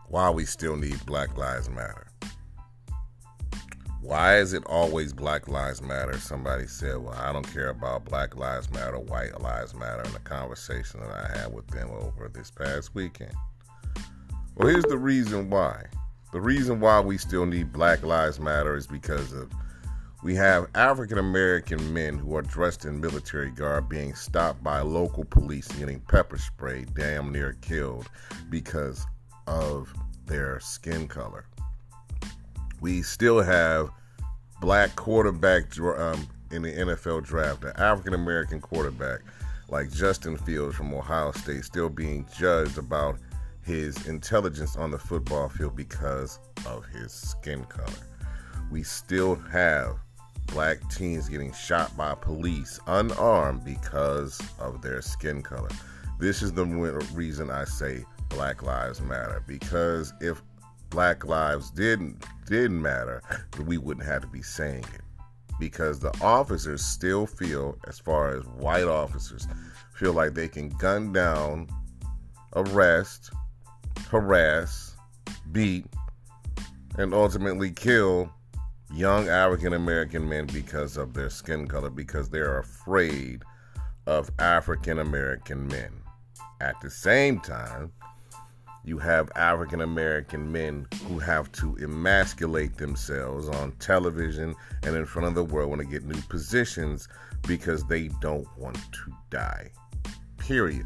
why we still need Black Lives Matter. Why is it always Black Lives Matter? Somebody said, well, I don't care about Black Lives Matter, White Lives Matter, in the conversation that I had with them over this past weekend. Well, here's the reason why. The reason why we still need Black Lives Matter is because we have African American men who are dressed in military garb being stopped by local police and getting pepper sprayed, damn near killed because of their skin color. We still have black quarterback in the NFL draft, an African American quarterback like Justin Fields from Ohio State still being judged about his intelligence on the football field because of his skin color. We still have black teens getting shot by police unarmed because of their skin color. This is the reason I say Black Lives Matter, because if Black lives didn't matter, we wouldn't have to be saying it. Because the officers still feel, as far as white officers, feel like they can gun down, arrest, harass, beat, and ultimately kill young African American men because of their skin color, because they're afraid of African American men. At the same time, you have African American men who have to emasculate themselves on television and in front of the world when they get new positions because they don't want to die. Period.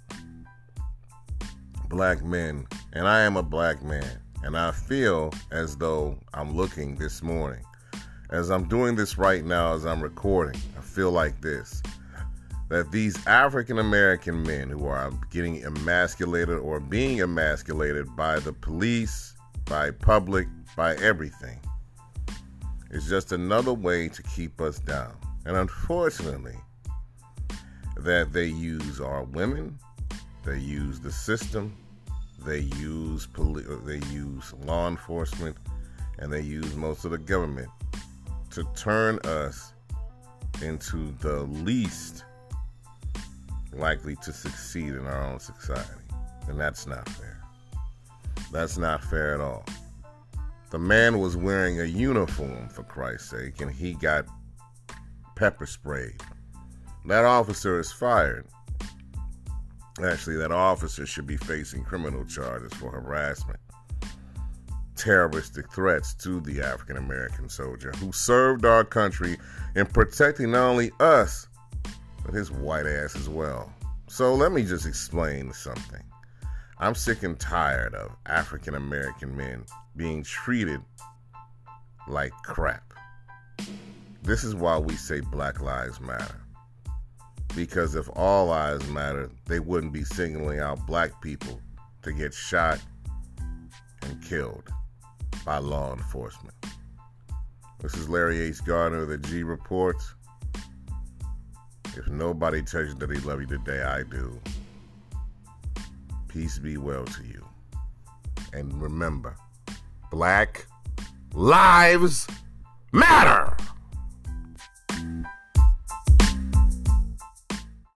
Black men, and I am a black man, and I feel as though I'm looking this morning. As I'm doing this right now, as I'm recording, I feel like this. That these African American men who are getting emasculated or being emasculated by the police, by public, by everything, is just another way to keep us down. And unfortunately, that they use our women, they use the system, they use law enforcement, and they use most of the government to turn us into the least likely to succeed in our own society. And that's not fair. That's not fair at all. The man was wearing a uniform, for Christ's sake, and he got pepper sprayed. That officer is fired. Actually, that officer should be facing criminal charges for harassment, terroristic threats to the African American soldier who served our country in protecting not only us, but his white ass as well. So let me just explain something. I'm sick and tired of African American men being treated like crap. This is why we say Black Lives Matter. Because if all lives matter, they wouldn't be singling out black people to get shot and killed by law enforcement. This is Larry H. Gardner of the G Reports. If nobody tells you that they love you today, I do. Peace be well to you. And remember, Black Lives Matter!